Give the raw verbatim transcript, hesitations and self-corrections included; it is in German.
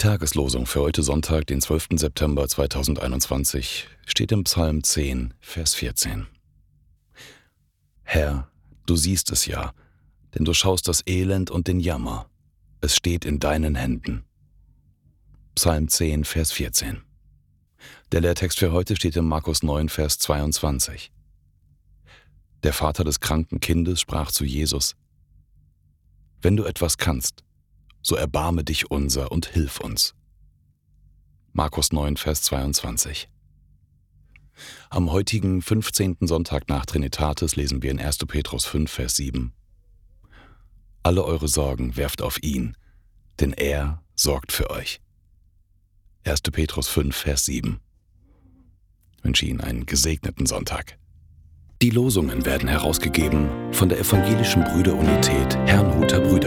Tageslosung für heute Sonntag, den zwölften September zweitausendeinundzwanzig, steht im Psalm zehn, Vers vierzehn. Herr, du siehst es ja, denn du schaust das Elend und den Jammer. Es steht in deinen Händen. Psalm zehn, Vers vierzehn. Der Lehrtext für heute steht in Markus neun, Vers zweiundzwanzig. Der Vater des kranken Kindes sprach zu Jesus: Wenn du etwas kannst, so erbarme dich unser und hilf uns. Markus neun, Vers zweiundzwanzig. Am heutigen fünfzehnten Sonntag nach Trinitatis lesen wir in erster Petrus fünf, Vers sieben. Alle eure Sorgen werft auf ihn, denn er sorgt für euch. erster Petrus fünf, Vers sieben. Ich wünsche Ihnen einen gesegneten Sonntag. Die Losungen werden herausgegeben von der Evangelischen Brüderunität Herrnhuter Brüder.